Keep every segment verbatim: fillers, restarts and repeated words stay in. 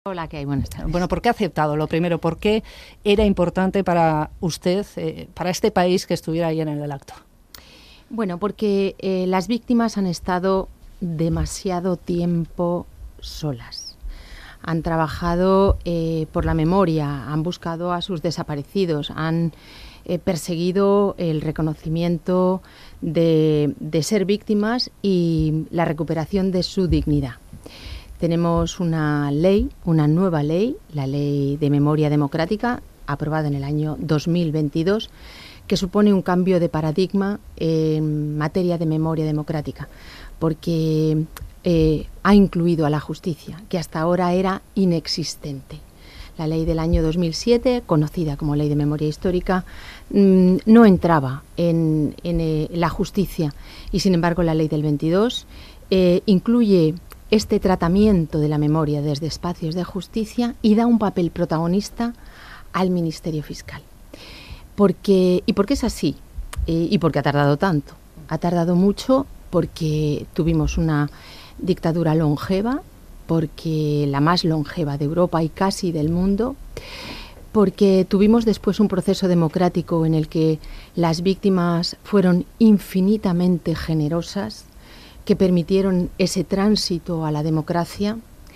Hola, ¿qué hay? Buenas tardes. Bueno, ¿por qué ha aceptado? Lo primero, ¿por qué era importante para usted, eh, para este país, que estuviera ahí en el acto? Bueno, porque eh, las víctimas han estado demasiado tiempo solas. Han trabajado eh, por la memoria, han buscado a sus desaparecidos, han eh, perseguido el reconocimiento de, de ser víctimas y la recuperación de su dignidad. Tenemos una ley, una nueva ley, la Ley de Memoria Democrática, aprobada en el año dos mil veintidós, que supone un cambio de paradigma en materia de memoria democrática, porque eh, ha incluido a la justicia, que hasta ahora era inexistente. La ley del año dos mil siete, conocida como Ley de Memoria Histórica, mmm, no entraba en, en eh, la justicia, y sin embargo la ley del veintidós eh, incluye este tratamiento de la memoria desde espacios de justicia y da un papel protagonista al Ministerio Fiscal. Porque, ¿Y por qué es así? Eh, ¿Y por qué ha tardado tanto? Ha tardado mucho porque tuvimos una dictadura longeva, porque la más longeva de Europa y casi del mundo, porque tuvimos después un proceso democrático en el que las víctimas fueron infinitamente generosas, que permitieron ese tránsito a la democracia,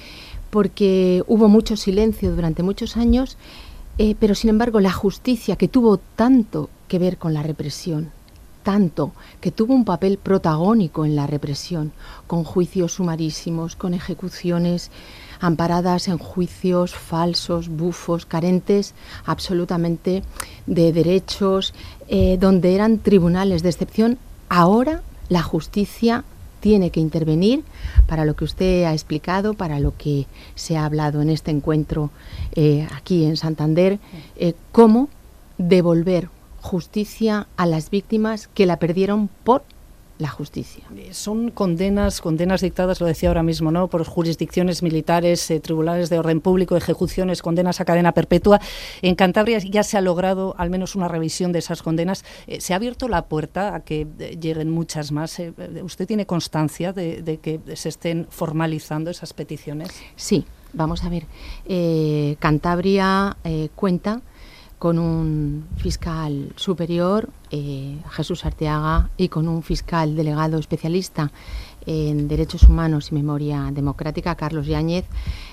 porque hubo mucho silencio durante muchos años, eh, pero sin embargo la justicia, que tuvo tanto que ver con la represión, tanto que tuvo un papel protagónico en la represión, con juicios sumarísimos, con ejecuciones amparadas en juicios falsos, bufos, carentes absolutamente de derechos, eh, donde eran tribunales de excepción. Ahora la justicia tiene que intervenir para lo que usted ha explicado, para lo que se ha hablado en este encuentro eh, aquí en Santander, eh, cómo devolver justicia a las víctimas que la perdieron por la justicia. Son condenas, condenas dictadas, lo decía ahora mismo, ¿no?, por jurisdicciones militares, eh, tribunales de orden público, ejecuciones, condenas a cadena perpetua. En Cantabria ya se ha logrado al menos una revisión de esas condenas. Eh, ¿Se ha abierto la puerta a que eh, lleguen muchas más? Eh, ¿Usted tiene constancia de, de que se estén formalizando esas peticiones? Sí, vamos a ver. Eh, Cantabria eh, cuenta con un fiscal superior, eh, Jesús Arteaga, y con un fiscal delegado especialista en Derechos Humanos y Memoria Democrática, Carlos Yáñez,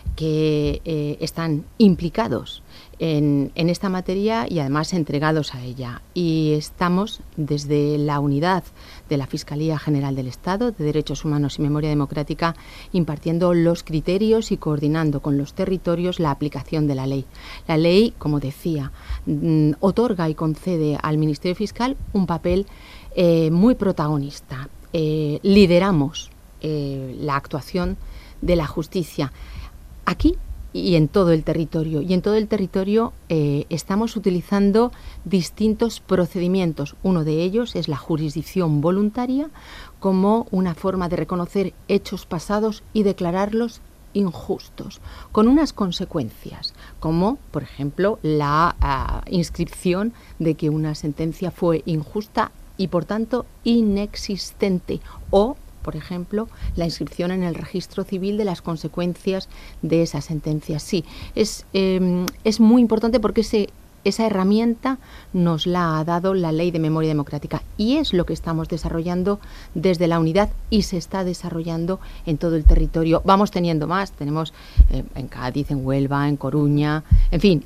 que eh, están implicados en, en esta materia y además entregados a ella. Y estamos desde la unidad de la Fiscalía General del Estado de Derechos Humanos y Memoria Democrática impartiendo los criterios y coordinando con los territorios la aplicación de la ley. La ley, como decía, mm, otorga y concede al Ministerio Fiscal un papel eh, muy protagonista. Eh, lideramos eh, la actuación de la justicia aquí y en todo el territorio. Y en todo el territorio eh, estamos utilizando distintos procedimientos. Uno de ellos es la jurisdicción voluntaria como una forma de reconocer hechos pasados y declararlos injustos, con unas consecuencias, como, por ejemplo, la uh, inscripción de que una sentencia fue injusta y, por tanto, inexistente, o por ejemplo, la inscripción en el registro civil de las consecuencias de esa sentencia. Sí, es, eh, es muy importante porque ese, esa herramienta nos la ha dado la Ley de Memoria Democrática y es lo que estamos desarrollando desde la unidad y se está desarrollando en todo el territorio. Vamos teniendo más, tenemos eh, en Cádiz, en Huelva, en Coruña, en fin.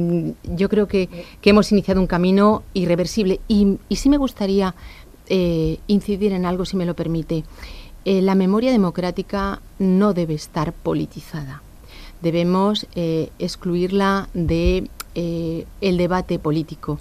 Yo creo que, que hemos iniciado un camino irreversible y, y sí me gustaría eh, incidir en algo, si me lo permite. Eh, la memoria democrática no debe estar politizada. Debemos eh, excluirla de eh, el debate político.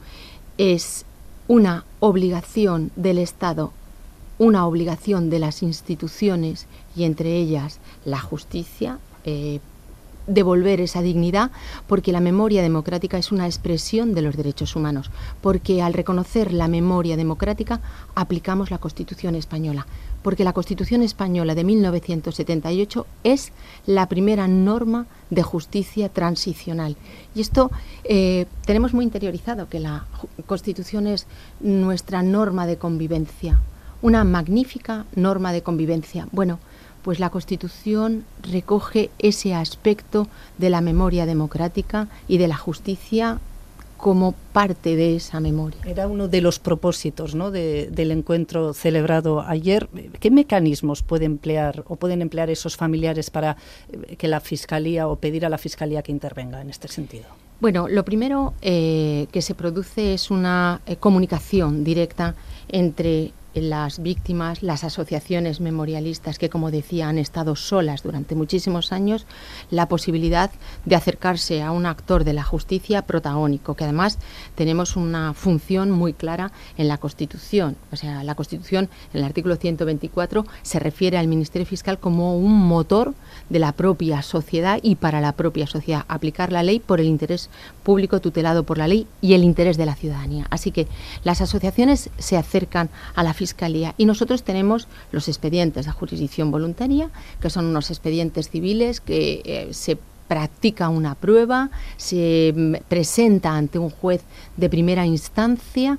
Es una obligación del Estado, una obligación de las instituciones y entre ellas la justicia, eh, devolver esa dignidad, porque la memoria democrática es una expresión de los derechos humanos, porque al reconocer la memoria democrática aplicamos la Constitución española, porque la Constitución española de mil novecientos setenta y ocho es la primera norma de justicia transicional. Y esto eh, tenemos muy interiorizado, que la Constitución es nuestra norma de convivencia, una magnífica norma de convivencia. Bueno, Pues la Constitución recoge ese aspecto de la memoria democrática y de la justicia como parte de esa memoria. Era uno de los propósitos, ¿no?, de, del encuentro celebrado ayer. ¿Qué mecanismos puede emplear o pueden emplear esos familiares para que la Fiscalía o pedir a la Fiscalía que intervenga en este sentido? Bueno, lo primero eh, que se produce es una eh, comunicación directa entre las víctimas, las asociaciones memorialistas que, como decía, han estado solas durante muchísimos años, la posibilidad de acercarse a un actor de la justicia protagónico, que además tenemos una función muy clara en la Constitución. O sea, la Constitución, en el artículo ciento veinticuatro, se refiere al Ministerio Fiscal como un motor de la propia sociedad y para la propia sociedad, aplicar la ley por el interés público tutelado por la ley y el interés de la ciudadanía. Así que las asociaciones se acercan a la Fiscalía y nosotros tenemos los expedientes de jurisdicción voluntaria, que son unos expedientes civiles que eh, se practica una prueba, se presenta ante un juez de primera instancia.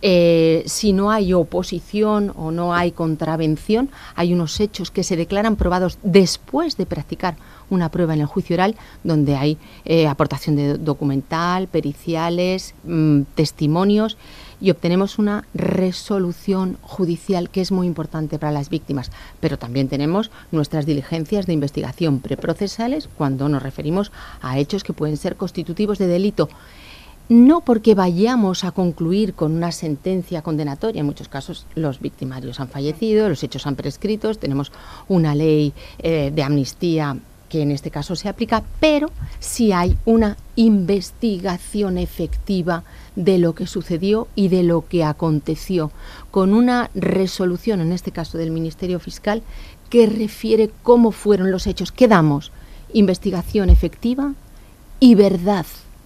Eh, si no hay oposición o no hay contravención, hay unos hechos que se declaran probados después de practicar una prueba en el juicio oral, donde hay eh, aportación de documental, periciales, mmm, testimonios, y obtenemos una resolución judicial que es muy importante para las víctimas. Pero también tenemos nuestras diligencias de investigación preprocesales cuando nos referimos a hechos que pueden ser constitutivos de delito. No porque vayamos a concluir con una sentencia condenatoria, en muchos casos los victimarios han fallecido, los hechos han prescrito, tenemos una ley eh, de amnistía que en este caso se aplica, pero sí hay una investigación efectiva de lo que sucedió y de lo que aconteció, con una resolución, en este caso del Ministerio Fiscal, que refiere cómo fueron los hechos. ¿Qué damos? Investigación efectiva y verdad.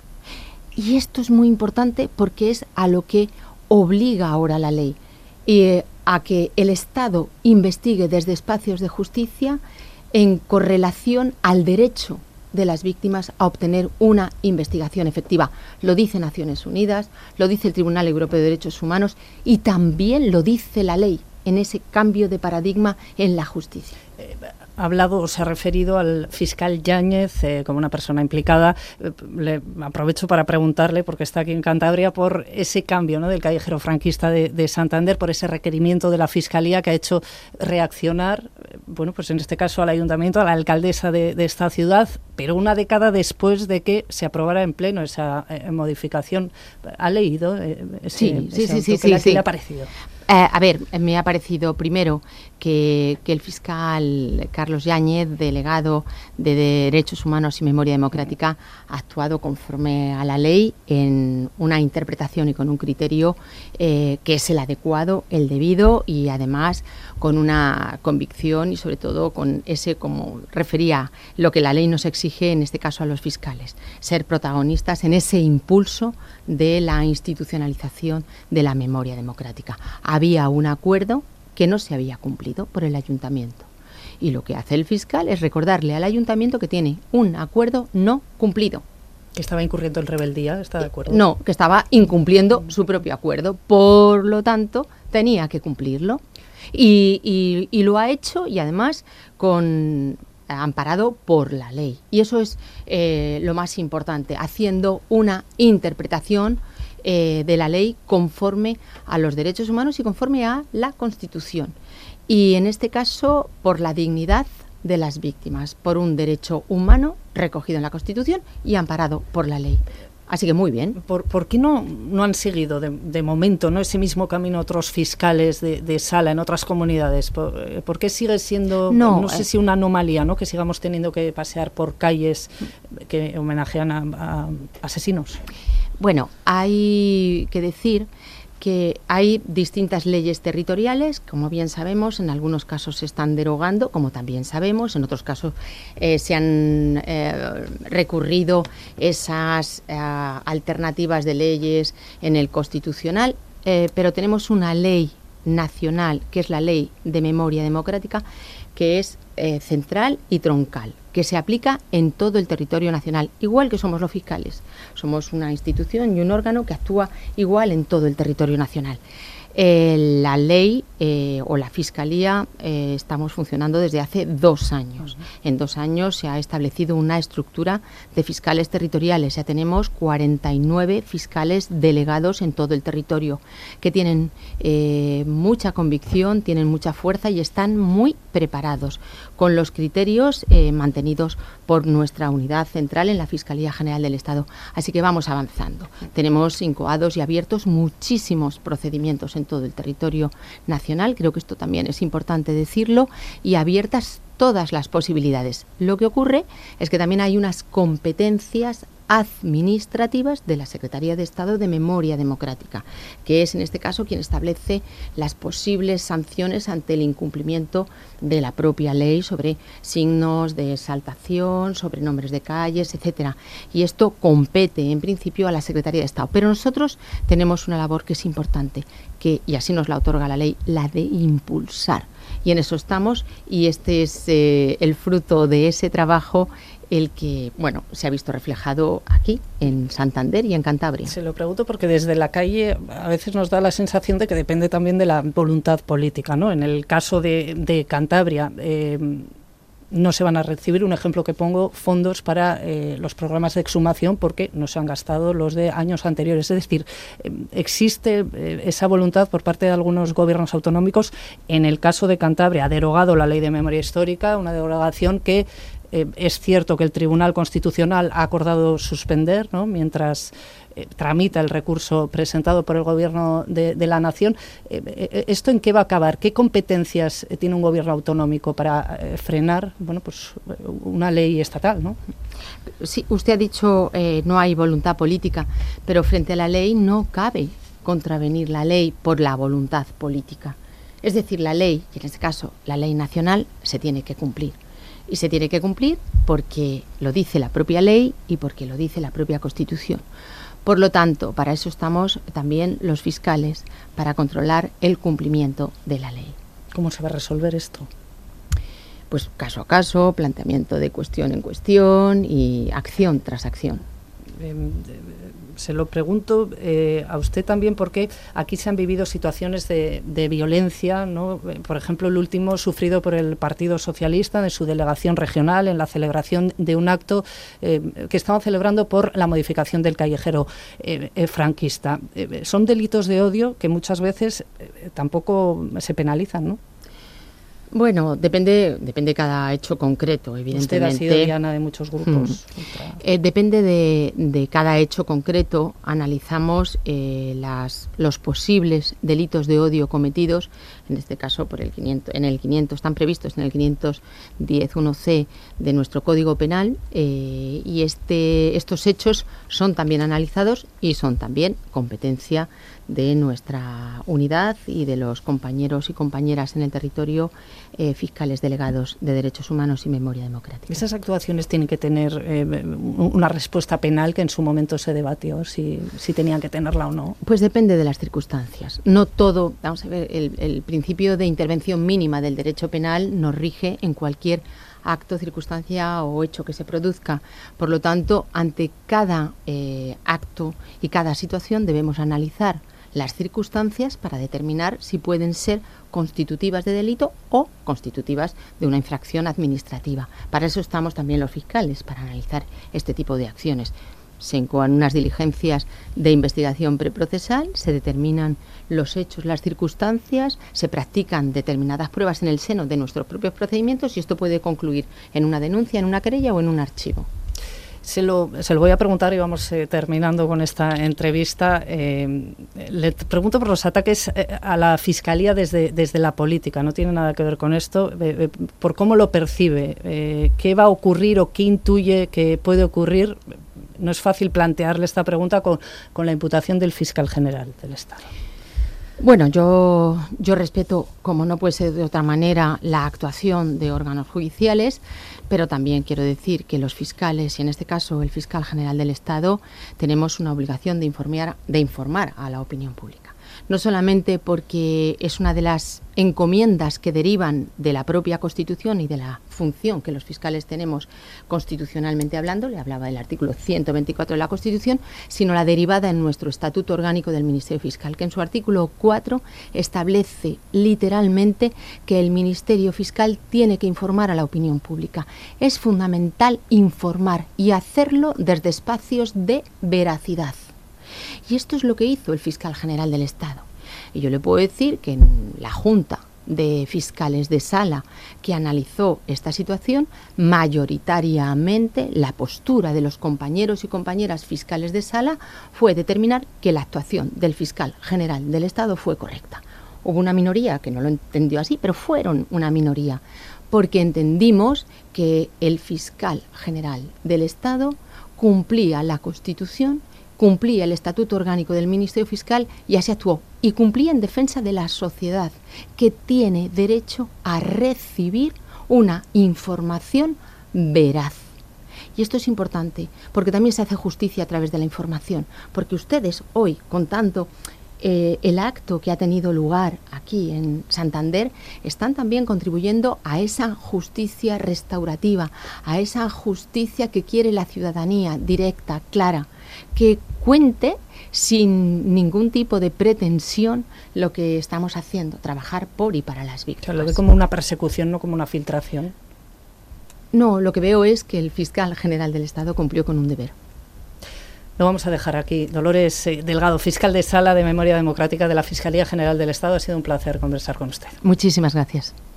Y esto es muy importante porque es a lo que obliga ahora la ley, eh, a que el Estado investigue desde espacios de justicia en correlación al derecho de las víctimas a obtener una investigación efectiva. Lo dice Naciones Unidas, lo dice el Tribunal Europeo de Derechos Humanos y también lo dice la ley en ese cambio de paradigma en la justicia. Eh, ha hablado o se ha referido al fiscal Yáñez eh, como una persona implicada. Eh, le aprovecho para preguntarle, porque está aquí en Cantabria, por ese cambio, ¿no?, del callejero franquista de, de Santander, por ese requerimiento de la Fiscalía que ha hecho reaccionar, eh, bueno, pues en este caso al Ayuntamiento, a la alcaldesa de, de esta ciudad, pero una década después de que se aprobara en pleno esa eh, modificación. ¿Ha leído eh, ese, sí, sí, ese sí, sí, ¿Qué sí, le, sí. le ha parecido? Eh, a ver, me ha parecido primero que, que el fiscal Carlos Yáñez, delegado de Derechos Humanos y Memoria Democrática, ha actuado conforme a la ley en una interpretación y con un criterio eh, que es el adecuado, el debido y además con una convicción y sobre todo con ese, como refería, lo que la ley nos exige en este caso a los fiscales, ser protagonistas en ese impulso de la institucionalización de la memoria democrática. Había un acuerdo que no se había cumplido por el Ayuntamiento. Y lo que hace el fiscal es recordarle al Ayuntamiento que tiene un acuerdo no cumplido. Que estaba incurriendo en rebeldía, ¿está de acuerdo? No, que estaba incumpliendo su propio acuerdo. Por lo tanto, tenía que cumplirlo. Y, y, y lo ha hecho y además con amparado por la ley. Y eso es eh, lo más importante, haciendo una interpretación eh, de la ley conforme a los derechos humanos y conforme a la Constitución. Y en este caso, por la dignidad de las víctimas, por un derecho humano recogido en la Constitución y amparado por la ley. Así que muy bien. ¿Por, por qué no, no han seguido de, de momento, ¿no?, ese mismo camino otros fiscales de, de sala en otras comunidades? ¿Por, por qué sigue siendo, no, no sé eh, si una anomalía, ¿no?, que sigamos teniendo que pasear por calles que homenajean a, a asesinos? Bueno, hay que decir que hay distintas leyes territoriales, como bien sabemos, en algunos casos se están derogando, como también sabemos, en otros casos eh, se han eh, recurrido esas eh, alternativas de leyes en el Constitucional, eh, pero tenemos una ley nacional, que es la Ley de Memoria Democrática, que que es eh, central y troncal, que se aplica en todo el territorio nacional, igual que somos los fiscales. Somos una institución y un órgano que actúa igual en todo el territorio nacional. Eh, la ley eh, o la Fiscalía eh, estamos funcionando desde hace dos años. Uh-huh. En dos años se ha establecido una estructura de fiscales territoriales. Ya tenemos cuarenta y nueve fiscales delegados en todo el territorio que tienen eh, mucha convicción, tienen mucha fuerza y están muy preparados con los criterios eh, mantenidos por nuestra unidad central en la Fiscalía General del Estado. Así que vamos avanzando. Tenemos incoados y abiertos muchísimos procedimientos en todo el territorio nacional, creo que esto también es importante decirlo, y abiertas todas las posibilidades. Lo que ocurre es que también hay unas competencias administrativas de la Secretaría de Estado de Memoria Democrática, que es en este caso quien establece las posibles sanciones ante el incumplimiento de la propia ley sobre signos de exaltación, sobre nombres de calles, etcétera. Y esto compete en principio a la Secretaría de Estado. Pero nosotros tenemos una labor que es importante, que, y así nos la otorga la ley, la de impulsar. Y en eso estamos, y este es eh, el fruto de ese trabajo el que, bueno, se ha visto reflejado aquí, en Santander y en Cantabria. Se lo pregunto porque desde la calle a veces nos da la sensación de que depende también de la voluntad política, ¿no? En el caso de, de Cantabria, eh, no se van a recibir, un ejemplo que pongo, fondos para eh, los programas de exhumación porque no se han gastado los de años anteriores. Es decir, eh, existe eh, esa voluntad por parte de algunos gobiernos autonómicos. En el caso de Cantabria ha derogado la Ley de Memoria Histórica, una derogación que Eh, es cierto que el Tribunal Constitucional ha acordado suspender, ¿no?, mientras eh, tramita el recurso presentado por el Gobierno de, de la Nación. Eh, eh, ¿Esto en qué va a acabar? ¿Qué competencias eh, tiene un gobierno autonómico para eh, frenar, bueno, pues una ley estatal, ¿no? Sí, usted ha dicho eh, no hay voluntad política, pero frente a la ley no cabe contravenir la ley por la voluntad política. Es decir, la ley, y en este caso la ley nacional, se tiene que cumplir. Y se tiene que cumplir porque lo dice la propia ley y porque lo dice la propia Constitución. Por lo tanto, para eso estamos también los fiscales, para controlar el cumplimiento de la ley. ¿Cómo se va a resolver esto? Pues caso a caso, planteamiento de cuestión en cuestión y acción tras acción. Eh, se lo pregunto eh, a usted también porque aquí se han vivido situaciones de, de violencia, ¿no? Por ejemplo, el último sufrido por el Partido Socialista en su delegación regional en la celebración de un acto eh, que estaban celebrando por la modificación del callejero eh, eh, franquista. Eh, son delitos de odio que muchas veces eh, tampoco se penalizan, ¿no? Bueno, depende depende cada hecho concreto, evidentemente. Usted ha sido diana de muchos grupos. Mm. Eh, depende de, de cada hecho concreto. Analizamos eh, las, los posibles delitos de odio cometidos, en este caso por el quinientos, en el quinientos, están previstos en el quinientos diez punto uno ce de nuestro Código Penal, eh, y este, estos hechos son también analizados y son también competencia de nuestra unidad y de los compañeros y compañeras en el territorio, eh, fiscales delegados de Derechos Humanos y Memoria Democrática. Esas actuaciones tienen que tener eh, una respuesta penal que en su momento se debatió, si, si tenían que tenerla o no. Pues depende de las circunstancias. No todo, vamos a ver, el, el principio de intervención mínima del derecho penal nos rige en cualquier acto, circunstancia o hecho que se produzca. Por lo tanto, ante cada eh, acto y cada situación debemos analizar las circunstancias para determinar si pueden ser constitutivas de delito o constitutivas de una infracción administrativa. Para eso estamos también los fiscales, para analizar este tipo de acciones. Se incoan unas diligencias de investigación preprocesal, se determinan los hechos, las circunstancias, se practican determinadas pruebas en el seno de nuestros propios procedimientos y esto puede concluir en una denuncia, en una querella o en un archivo. Se lo, se lo voy a preguntar y vamos eh, terminando con esta entrevista. Eh, le pregunto por los ataques eh, a la Fiscalía desde, desde la política. No tiene nada que ver con esto. Eh, eh, por cómo lo percibe, eh, qué va a ocurrir o qué intuye que puede ocurrir. No es fácil plantearle esta pregunta con, con la imputación del fiscal general del Estado. Bueno, yo, yo respeto, como no puede ser de otra manera, la actuación de órganos judiciales, pero también quiero decir que los fiscales, y en este caso el fiscal general del Estado, tenemos una obligación de informar, de informar a la opinión pública. no solamente porque es una de las encomiendas que derivan de la propia Constitución y de la función que los fiscales tenemos constitucionalmente hablando, le hablaba del artículo ciento veinticuatro de la Constitución, sino la derivada en nuestro Estatuto Orgánico del Ministerio Fiscal, que en su artículo cuatro establece literalmente que el Ministerio Fiscal tiene que informar a la opinión pública. Es fundamental informar y hacerlo desde espacios de veracidad. Y esto es lo que hizo el Fiscal General del Estado. Y yo le puedo decir que en la Junta de Fiscales de Sala que analizó esta situación, mayoritariamente la postura de los compañeros y compañeras fiscales de sala fue determinar que la actuación del Fiscal General del Estado fue correcta. Hubo una minoría que no lo entendió así, pero fueron una minoría, porque entendimos que el Fiscal General del Estado cumplía la Constitución, cumplía el Estatuto Orgánico del Ministerio Fiscal y así actuó. Y cumplía en defensa de la sociedad, que tiene derecho a recibir una información veraz. Y esto es importante, porque también se hace justicia a través de la información. Porque ustedes hoy, contando eh, el acto que ha tenido lugar aquí en Santander, están también contribuyendo a esa justicia restaurativa, a esa justicia que quiere la ciudadanía, directa, clara, que cuente sin ningún tipo de pretensión lo que estamos haciendo, trabajar por y para las víctimas. O sea, lo ve como una persecución, no como una filtración. No, lo que veo es que el Fiscal General del Estado cumplió con un deber. Lo vamos a dejar aquí. Dolores eh, Delgado, fiscal de sala de Memoria Democrática de la Fiscalía General del Estado. Ha sido un placer conversar con usted. Muchísimas gracias.